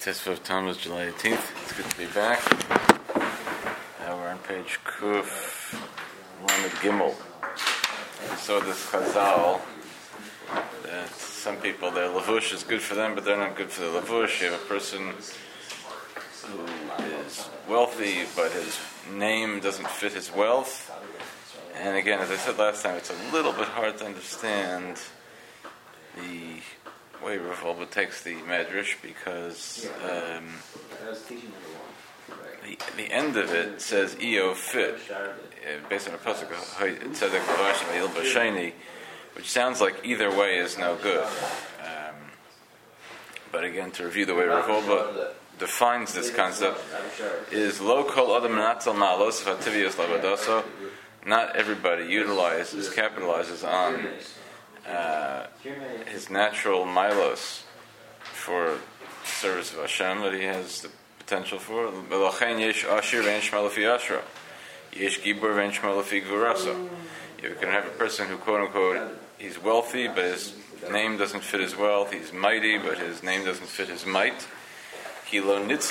Tesvav Tammuz, July 18th. It's good to be back. We're on page Kuf Lamed Gimel. We saw this Chazal that some people, their lavush is good for them, but they're not good for the lavush. You have a person who is wealthy, but his name doesn't fit his wealth. And again, as I said last time, it's a little bit hard to understand the way Rav Wolbe takes the Medrash, because the end of it says Eo fit, based on a pasuk Tzedek Lavash Vayil B'Sheni, which sounds like either way is no good. But again, to review the way Rav Wolbe defines this concept, is Lo Kol Adam Menatzel Ma'alos V'Ativios Lavadoso. Not everybody capitalizes on his natural milos for service of Hashem that he has the potential for. You can have a person who, quote unquote, he's wealthy, but his name doesn't fit his wealth. He's mighty, but his name doesn't fit his might. Because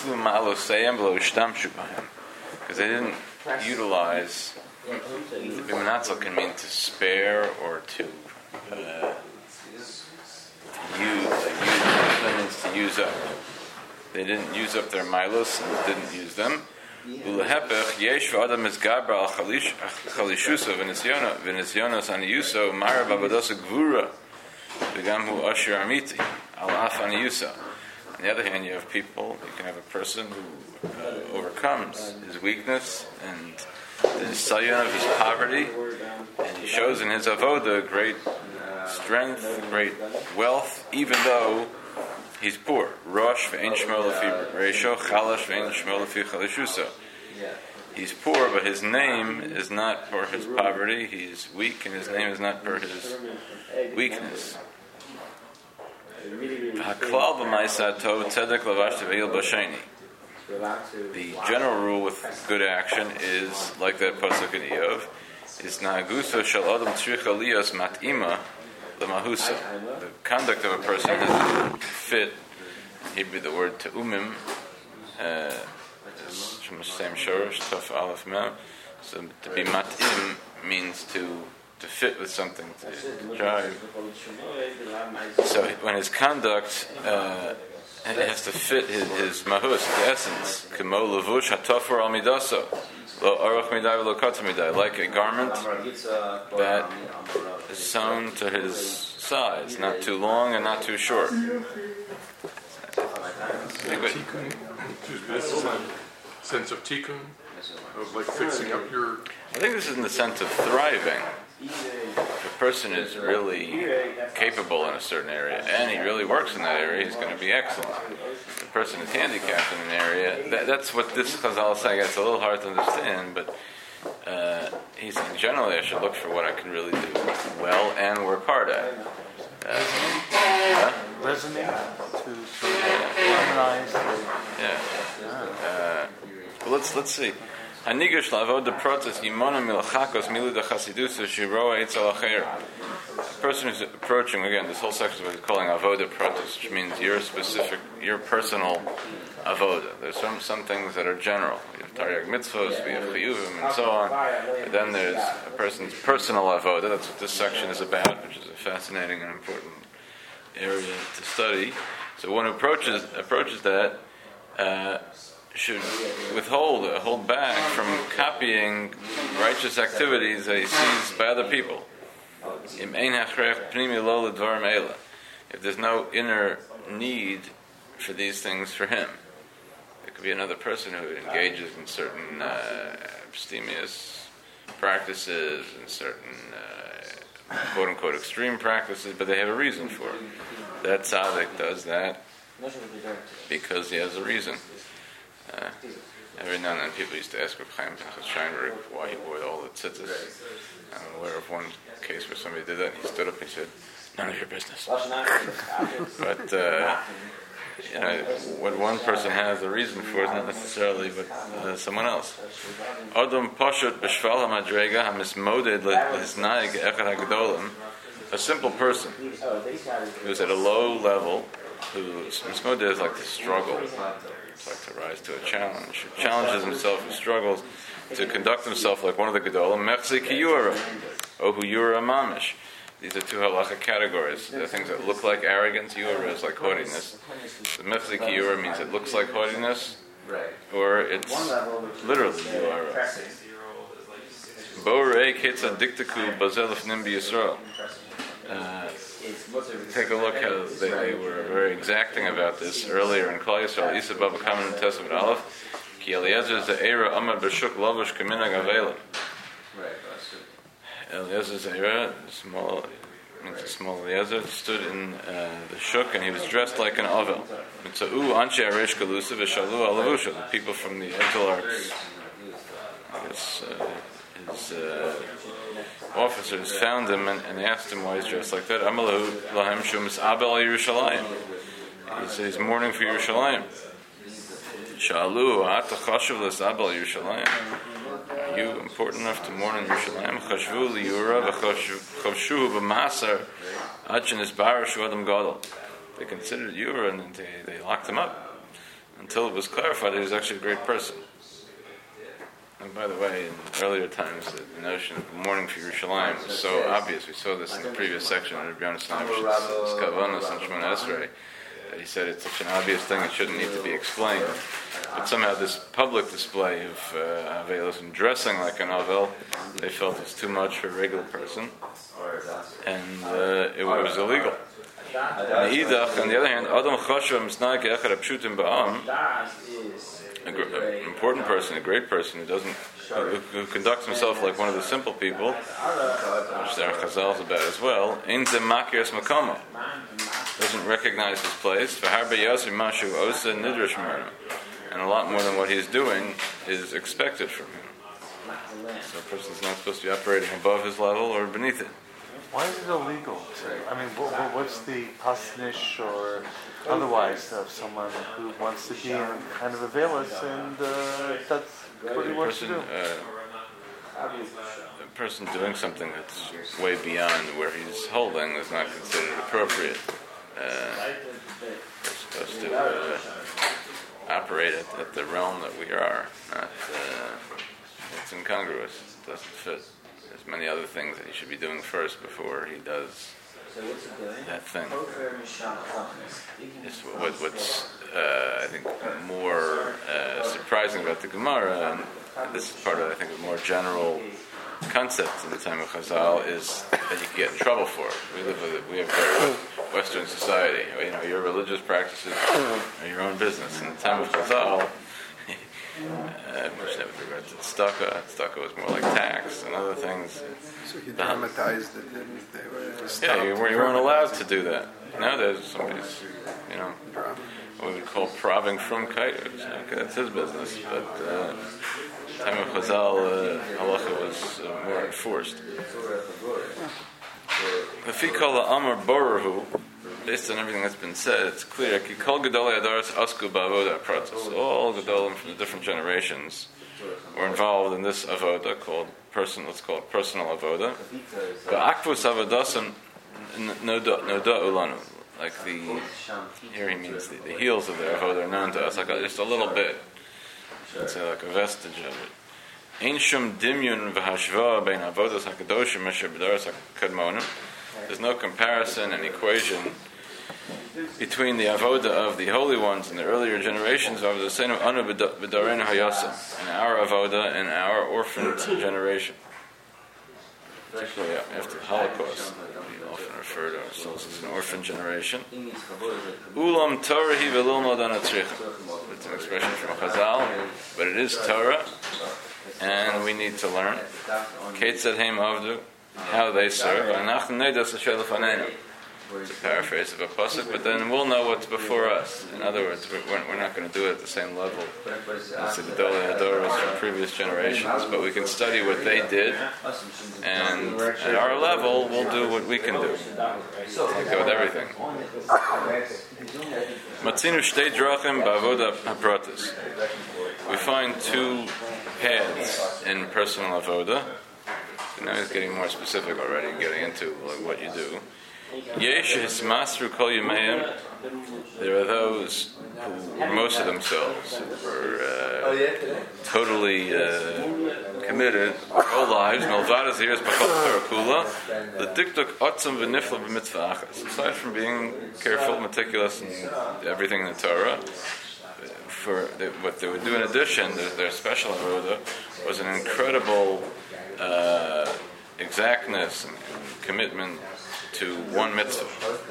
they didn't utilize. Bimanatzel can mean to spare or to use up. They didn't use up their milos and didn't use them. Ulehepech yesh v'adam izgaber al chalishuso v'nisyonos aniyuso marav avadosa gvura v'gam hu ashir amiti al af aniyusa. On the other hand, you can have a person who overcomes his weakness and the sayon of his poverty, and he shows in his avoda great strength, great wealth, even though he's poor. Rosh ve'en shmo lefi reisho, chalash ve'en shmo lefi chalishuso. He's poor, but his name is not for his poverty. He's weak, and his name is not for his weakness. Haklal b'ma'aseh tov tzedek lavash vayil b'sheni. The general rule with good action is, like that pasuk in Eov, is nahaguso shel adam tzricha liyos mat'ima lemahusa. The conduct of a person has to fit. Hebrew, the word te'umim is from the same shorish, taf aleph mem. So to be mat'im means to fit with something, to drive. So when his conduct and it has to fit his mahus, his essence. Kemo levush hatofer al midaso, lo aruch midai v'lo katzah midai, like a garment that is sewn to his size, not too long and not too short. Sense of tikkun, of like fixing up your. I think this is in the sense of thriving. If a person is really capable in a certain area and he really works in that area, he's going to be excellent. If a person is handicapped in an area, that's what this Chazal is saying. It's a little hard to understand, but he's saying generally I should look for what I can really do well and work hard at. Resonate to harmonize. Let's see. Hanigash lavod the protest imona milchakos milu de chasidusa shiroa etzel acher. A person who's approaching, again, this whole section is what he's calling avoda protest, which means your personal avoda. There's some things that are general. We have Taryag mitzvos, we have chiyuvim, and so on. But then there's a person's personal avoda. That's what this section is about, which is a fascinating and important area to study. So one who approaches that should hold back from copying righteous activities that he sees by other people. If there's no inner need for these things for him, there could be another person who engages in certain abstemious practices and certain quote-unquote extreme practices, but they have a reason for it. That tzaddik does that because he has a reason. Every now and then people used to ask Reb Chaim Pinchas Scheinberg why he wore all the tzitzis. I'm aware of one case where somebody did that and he stood up and he said, "None of your business." But what one person has a reason for is not necessarily but someone else. Adam Pashut b'shval hamadrega hamismoded lehisnaig echad hagdolim. A simple person who's at a low level Mismoda is like to struggle. It's like to rise to a challenge. He challenges himself, he struggles to conduct himself like one of the Gedolim. Mechzi ki yura, ohu yura mamish. These are two halacha categories. The things that look like arrogance, yura is like haughtiness. The mechzi ki yura means it looks like haughtiness, or it's literally yura. Borei ketza diktaku bazelif nimbi Yisrael. Take a look how they were very exacting about this earlier in Klal Yisrael. Isa Baba Kamen Testament Aleph. Ki Eliezer Ze'era Amar B'Shuk Lavush K'minag Avelim. Eliezer Ze'era, small Eliezer, stood in the Shuk and he was dressed like an Avel. Mitza'u Anshe Arish Galusa V'Shalu Alavusha. The people from the Exilarchs, I guess, his officers found him and asked him why he's dressed like that. Amalahu lahem shumis abel Yerushalayim. He said he's mourning for Yerushalayim. Shalu ata chashuv l'sabel Yerushalayim. Are you important enough to mourn in Yerushalayim? Chashvu liyura v'chavshuhu b'masar achin isbarashu adam gadol. They considered Yura and they locked him up until it was clarified that he was actually a great person. And by the way, in earlier times, the notion of mourning for Yerushalayim was so obvious. We saw this in the previous section of Rabbi Yonasan Eibshit's Kavanos and Shemona Esrei, that he said it's such an obvious thing it shouldn't need to be explained. But somehow this public display of Avelos and dressing like an Avel, they felt was too much for a regular person, and it was illegal. On the other hand, Adam Chashav Misnai Ke'echad Apshutim Ba'am, an important person, a great person who conducts himself like one of the simple people, which there are chazals about as well, doesn't recognize his place, and a lot more than what he's doing is expected from him. So a person's not supposed to be operating above his level or beneath it. Why is it illegal? What's the pasnish or otherwise of someone who wants to be in kind of a veilus and that's what he wants to do? A person doing something that's way beyond where he's holding is not considered appropriate. We're supposed to operate at the realm that we are. Not, it's incongruous. It doesn't fit. There's many other things that he should be doing first before he does that thing. What's I think more surprising about the Gemara, and this is part of I think a more general concept in the time of Chazal, is that you can get in trouble for it. We live with it. We have very Western society. Your religious practices are your own business. In the time of Chazal, much never regard to tzedakah. Tzedakah was more like tax and other things. So he dramatized it, and they were stopped. Yeah, you weren't allowed to do that. Nowadays, somebody's, what we would call proving from kairos. Okay, that's his business. But time of Chazal, halacha was more enforced. The Fikala Amar Borahu, based on everything that's been said, it's clear. All Gedolim from the different generations were involved in this avoda let's call it personal avoda. Akvus avodasam noda ulanu. Like here he means the heels of their avoda are known to us, like just a little bit. Let's say like a vestige of it. Ein shum dimyun v'hashva bein avodas hakadoshim asher b'daras hakadmonim. There's no comparison and equation between the avoda of the holy ones in the earlier generations of the same anu b'darein hayasa, and our avoda and our orphaned generation, particularly after the Holocaust. We often refer to ourselves as an orphan generation. Ulam Torahi v'lilmod anatzricha. It's an expression from Chazal, but it is Torah, and we need to learn. Ketzad heim avdu, how they serve. It's a paraphrase of a pasuk, but then we'll know what's before us. In other words, we're not going to do it at the same level as the Gedolei Hadoros from previous generations, but we can study what they did, and at our level, we'll do what we can do. Like that with everything. Matzinu shtei drachim ba'avoda hapratis. We find two paths in personal avoda. So now he's getting more specific already, getting into what you do. Yesh hismasru kol yameim There are those who most of themselves were totally committed their whole lives. Melvadas years kula. The diktuk otzum v'nifla b'mitzvah achas. Aside from being careful, meticulous in everything in the Torah, what they would do in addition, their special avoda was an incredible exactness and commitment to one mitzvah.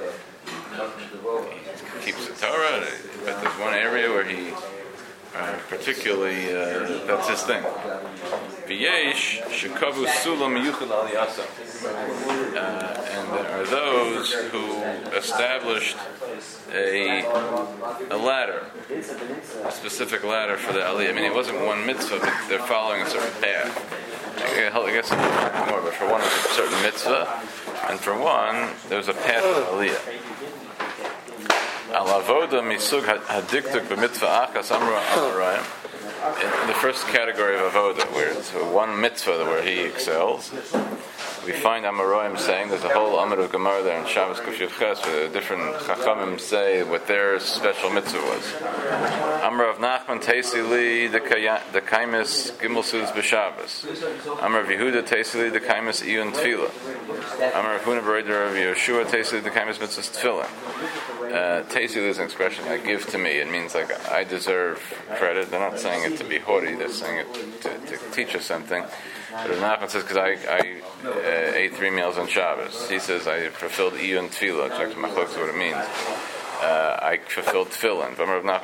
He keeps the Torah, but there's one area where he particularly, that's his thing. V'yesh shekavu sulam yuchad aliyasa. And there are those who established a ladder, a specific ladder for the aliyah. I mean, it wasn't one mitzvah, but they're following a certain path. I guess a little bit more, but for one, it was a certain mitzvah, and for one, there was a path of aliyah. Al avoda misug hadiktuk b'mitzvah achas amra amarayim. In the first category of avoda, where it's one mitzvah where he excels, we find Amoraim saying, there's a whole Amar of Gemara there in Shabbos Kuf Ches, where different Chachamim say what their special mitzvah was. Amar of Nachman Teisi Li the Kaimis Gimel Sudas B'Shabbos. Amar of Yehuda Teisi Li the Kaimis Iyun Tefillah. Amar of Huna Bereder of Yeshua Teisi Li the Kaimis Mitzvahs Tefillah. Teisi Li is an expression like give to me. It means like I deserve credit. They're not saying it to be haughty. They're saying it to teach us something. But Nachman says, because I ate 3 meals on Shabbos. He says, I fulfilled Iyun Tefillah. Exactly, Machlokes what it means. I fulfilled Tefillin.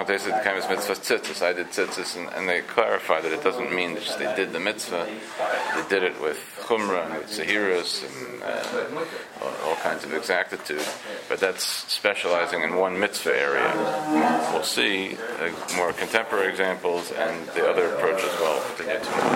I did tzitzis, and they clarify that it doesn't mean that just they did the mitzvah. They did it with chumrah and with zahiras and all kinds of exactitude. But that's specializing in one mitzvah area. We'll see more contemporary examples and the other approach as well.